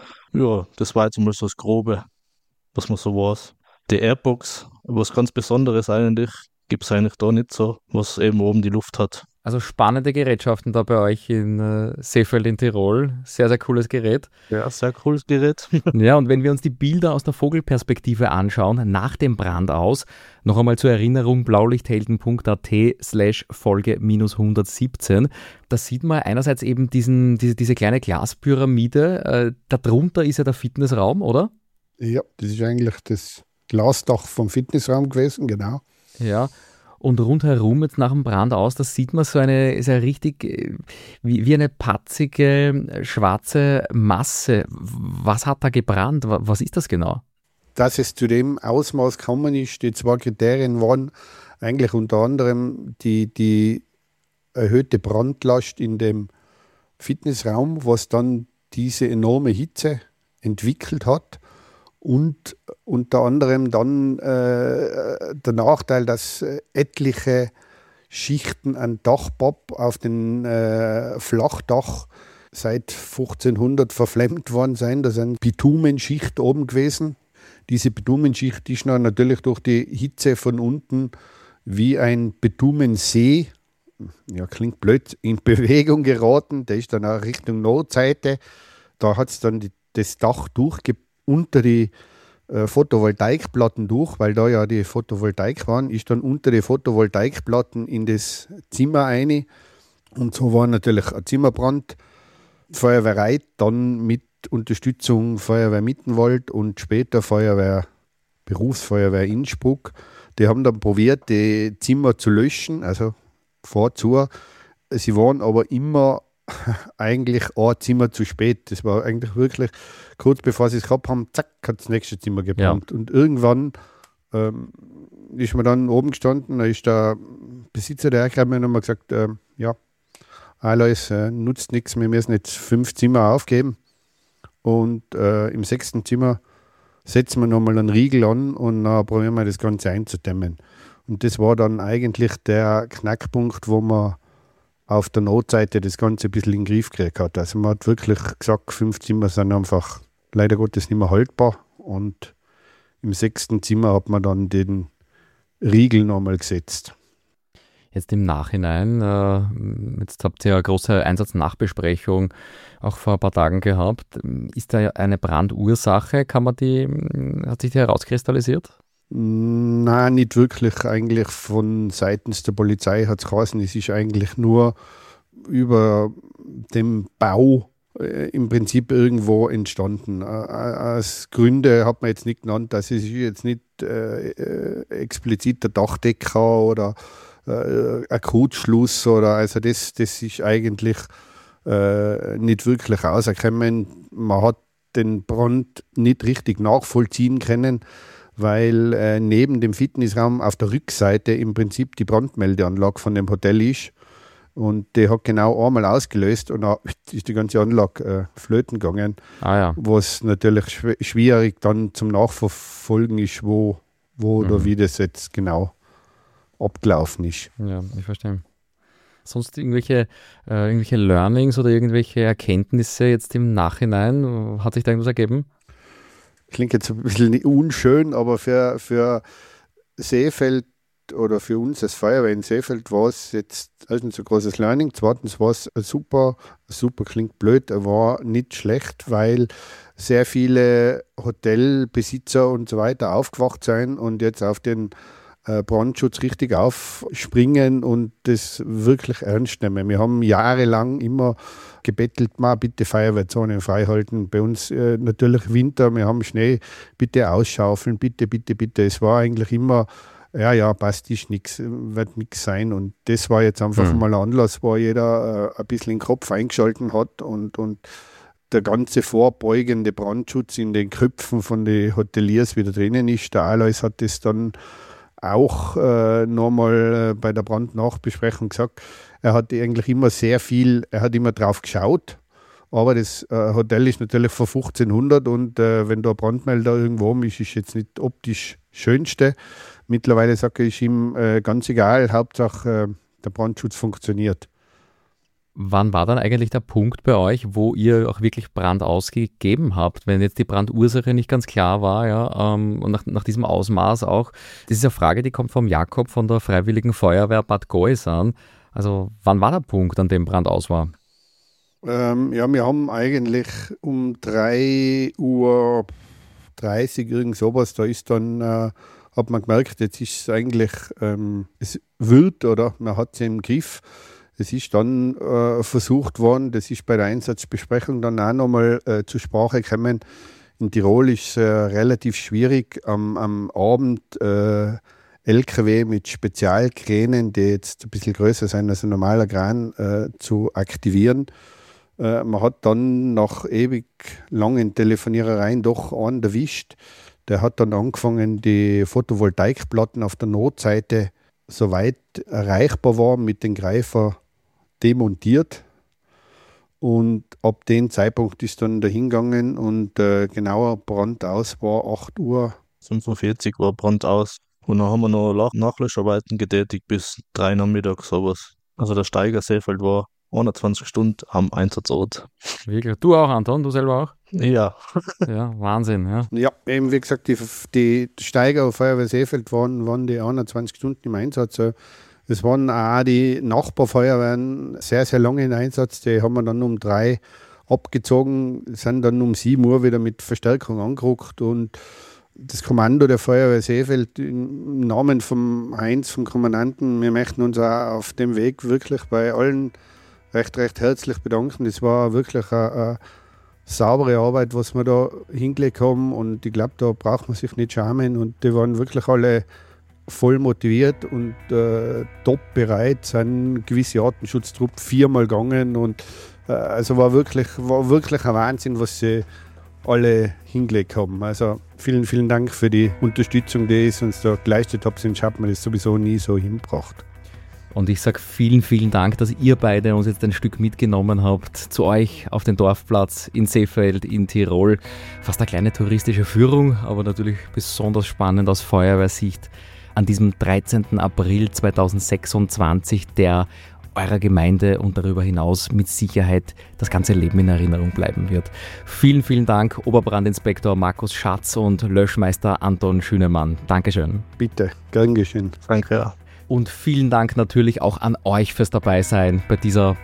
[SPEAKER 5] Ja, das war jetzt mal so das Grobe, was man so weiß. Die Airbox, was ganz Besonderes eigentlich, gibt es eigentlich da nicht so, was eben oben die Luft hat.
[SPEAKER 3] Also spannende Gerätschaften da bei euch in äh, Seefeld in Tirol. Sehr, sehr cooles Gerät.
[SPEAKER 5] Ja, sehr cooles Gerät.
[SPEAKER 3] Ja, und wenn wir uns die Bilder aus der Vogelperspektive anschauen, nach dem Brand aus, noch einmal zur Erinnerung, blaulichthelden.at slash Folge minus hundertsiebzehn, da sieht man einerseits eben diesen, diese, diese kleine Glaspyramide, äh, darunter ist ja der Fitnessraum, oder?
[SPEAKER 4] Ja, das ist eigentlich das Glasdach vom Fitnessraum gewesen, genau.
[SPEAKER 3] Ja, und rundherum jetzt nach dem Brand aus, da sieht man so eine, ist ja richtig wie, wie eine patzige schwarze Masse. Was hat da gebrannt? Was ist das genau?
[SPEAKER 4] Dass es zu dem Ausmaß gekommen ist, die zwei Kriterien waren eigentlich unter anderem die, die erhöhte Brandlast in dem Fitnessraum, was dann diese enorme Hitze entwickelt hat. Und unter anderem dann äh, der Nachteil, dass äh, etliche Schichten an Dachpapp auf dem äh, Flachdach seit fünfzehnhundert verflemmt worden sind. Da sind Bitumenschicht oben gewesen. Diese Bitumenschicht ist dann natürlich durch die Hitze von unten wie ein Bitumensee, ja klingt blöd, in Bewegung geraten. Der ist dann auch Richtung Nordseite. Da hat es dann die, das Dach durchgepackt unter die äh, Photovoltaikplatten durch, weil da ja die Photovoltaik waren, ist dann unter die Photovoltaikplatten in das Zimmer rein. Und so war natürlich ein Zimmerbrand. Feuerwehrei dann mit Unterstützung Feuerwehr Mittenwald und später Feuerwehr, Berufsfeuerwehr Innsbruck. Die haben dann probiert, die Zimmer zu löschen, also vorzu. Sie waren aber immer eigentlich ein Zimmer zu spät. Das war eigentlich wirklich kurz bevor sie es gehabt haben, zack, hat das nächste Zimmer gebrannt. Ja. Und irgendwann ähm, ist man dann oben gestanden, da ist der Besitzer der Erkreibung und hat gesagt, äh, ja, alles äh, nutzt nichts, wir müssen jetzt fünf Zimmer aufgeben. Und äh, im sechsten Zimmer setzen wir nochmal einen Riegel an und dann probieren wir das Ganze einzudämmen. Und das war dann eigentlich der Knackpunkt, wo man auf der Notseite das Ganze ein bisschen in den Griff gekriegt hat. Also man hat wirklich gesagt, fünf Zimmer sind einfach leider Gottes nicht mehr haltbar. Und im sechsten Zimmer hat man dann den Riegel nochmal gesetzt.
[SPEAKER 3] Jetzt im Nachhinein, äh, jetzt habt ihr ja eine große Einsatznachbesprechung auch vor ein paar Tagen gehabt. Ist da eine Brandursache? Kann man die, hat sich die herauskristallisiert?
[SPEAKER 4] Nein, nicht wirklich. Eigentlich von seitens der Polizei hat es geheißen, es ist eigentlich nur über den Bau äh, im Prinzip irgendwo entstanden. Äh, als Gründe hat man jetzt nicht genannt, dass es ist jetzt nicht äh, äh, explizit der Dachdecker oder äh, ein Kurzschluss oder also das, das ist eigentlich äh, nicht wirklich auserkennen. Man hat den Brand nicht richtig nachvollziehen können, weil äh, neben dem Fitnessraum auf der Rückseite im Prinzip die Brandmeldeanlage von dem Hotel ist. Und die hat genau einmal ausgelöst und dann ist die ganze Anlage äh, flöten gegangen. Ah, ja. Was natürlich schw- schwierig dann zum Nachverfolgen ist, wo, wo mhm. oder wie das jetzt genau abgelaufen ist.
[SPEAKER 3] Ja, ich verstehe. Sonst irgendwelche, äh, irgendwelche Learnings oder irgendwelche Erkenntnisse jetzt im Nachhinein? Hat sich da irgendwas ergeben?
[SPEAKER 4] Klingt jetzt ein bisschen unschön, aber für, für Seefeld oder für uns als Feuerwehr in Seefeld war es jetzt also nicht so großes Learning. Zweitens war es super, super klingt blöd, er war nicht schlecht, weil sehr viele Hotelbesitzer und so weiter aufgewacht sind und jetzt auf den äh, Brandschutz richtig aufspringen und das wirklich ernst nehmen. Wir haben jahrelang immer gebettelt, mal bitte Feuerwehrzone frei halten. Bei uns äh, natürlich Winter, wir haben Schnee, bitte ausschaufeln, bitte, bitte, bitte. Es war eigentlich immer, ja, ja, passt, ist nichts, wird nichts sein. Und das war jetzt einfach mhm. mal ein Anlass, wo jeder äh, ein bisschen den Kopf eingeschalten hat und, und der ganze vorbeugende Brandschutz in den Köpfen von den Hoteliers wieder drinnen ist. Der Alois hat das dann auch äh, nochmal äh, bei der Brandnachbesprechung gesagt, er hat eigentlich immer sehr viel, er hat immer drauf geschaut Aber das äh, Hotel ist natürlich von fünfzehnhundert und äh, wenn da ein Brandmelder irgendwo ist, ist jetzt nicht optisch das Schönste. Mittlerweile sage ich ihm äh, ganz egal, Hauptsache äh, der Brandschutz funktioniert.
[SPEAKER 3] Wann war dann eigentlich der Punkt bei euch, wo ihr auch wirklich Brand ausgegeben habt, wenn jetzt die Brandursache nicht ganz klar war, ja, ähm, und nach, nach diesem Ausmaß auch? Das ist eine Frage, die kommt vom Jakob von der Freiwilligen Feuerwehr Bad Gäusern. Also wann war der Punkt, an dem Brand aus war?
[SPEAKER 4] Ähm, ja, wir haben eigentlich um drei Uhr dreißig irgend sowas, da ist dann, äh, hat man gemerkt, jetzt ist es eigentlich, ähm, es wird oder man hat es im Griff. Es ist dann äh, versucht worden, das ist bei der Einsatzbesprechung dann auch nochmal äh, zur Sprache gekommen. In Tirol ist es äh, relativ schwierig, am, am Abend äh, L K W mit Spezialkränen, die jetzt ein bisschen größer sind als ein normaler Kran, äh, zu aktivieren. Äh, man hat dann nach ewig langen Telefonierereien doch einen erwischt. Der hat dann angefangen, die Photovoltaikplatten auf der Notseite soweit erreichbar waren, mit den Greifer demontiert. Und ab dem Zeitpunkt ist dann dahingegangen und äh, genauer Brand aus war acht Uhr
[SPEAKER 5] fünfundvierzig war Brand aus. Und dann haben wir noch Nachlöscharbeiten getätigt bis drei Nachmittag sowas. Also der Steiger Seefeld war einundzwanzig Stunden am Einsatzort.
[SPEAKER 3] Wirklich? Du auch, Anton? Du selber auch?
[SPEAKER 5] Ja.
[SPEAKER 3] Ja, Wahnsinn, ja.
[SPEAKER 4] Ja, eben wie gesagt, die, die Steiger auf Feuerwehr Seefeld waren, waren die einundzwanzig Stunden im Einsatz. Es waren auch die Nachbarfeuerwehren sehr, sehr lange im Einsatz. Die haben wir dann um drei abgezogen, sind dann um sieben Uhr wieder mit Verstärkung angerückt und das Kommando der Feuerwehr Seefeld im Namen von Heinz, vom Kommandanten, wir möchten uns auch auf dem Weg wirklich bei allen recht, recht herzlich bedanken. Das war wirklich eine, eine saubere Arbeit, was wir da hingelegt haben und ich glaube, da braucht man sich nicht schämen und die waren wirklich alle voll motiviert und äh, top bereit, sind gewisse Artenschutztruppen viermal gegangen und äh, also war wirklich, war wirklich ein Wahnsinn, was sie alle hingelegt haben. Also vielen, vielen Dank für die Unterstützung, die ihr uns da geleistet habt, sonst hat man das sowieso nie so hingebracht.
[SPEAKER 3] Und ich sage vielen, vielen Dank, dass ihr beide uns jetzt ein Stück mitgenommen habt zu euch auf den Dorfplatz in Seefeld in Tirol. Fast eine kleine touristische Führung, aber natürlich besonders spannend aus Feuerwehrsicht an diesem dreizehnten April zweitausendsechsundzwanzig, der eurer Gemeinde und darüber hinaus mit Sicherheit das ganze Leben in Erinnerung bleiben wird. Vielen, vielen Dank, Oberbrandinspektor Markus Schatz und Löschmeister Anton Schünemann. Dankeschön.
[SPEAKER 4] Bitte, gern geschehen.
[SPEAKER 5] Danke, ja.
[SPEAKER 3] Und vielen Dank natürlich auch an euch fürs Dabeisein bei dieser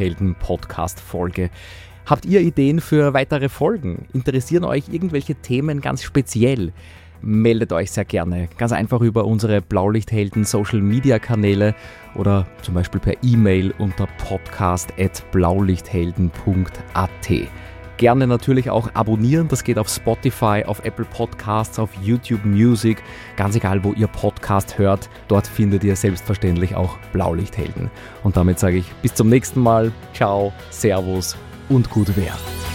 [SPEAKER 3] Blaulichthelden-Podcast-Folge. Habt ihr Ideen für weitere Folgen? Interessieren euch irgendwelche Themen ganz speziell? Meldet euch sehr gerne. Ganz einfach über unsere Blaulichthelden-Social-Media-Kanäle oder zum Beispiel per E-Mail unter podcast at blaulichthelden punkt a t. Gerne natürlich auch abonnieren, das geht auf Spotify, auf Apple Podcasts, auf YouTube Music, ganz egal wo ihr Podcast hört, dort findet ihr selbstverständlich auch Blaulichthelden. Und damit sage ich bis zum nächsten Mal, ciao, servus und gute Wehr.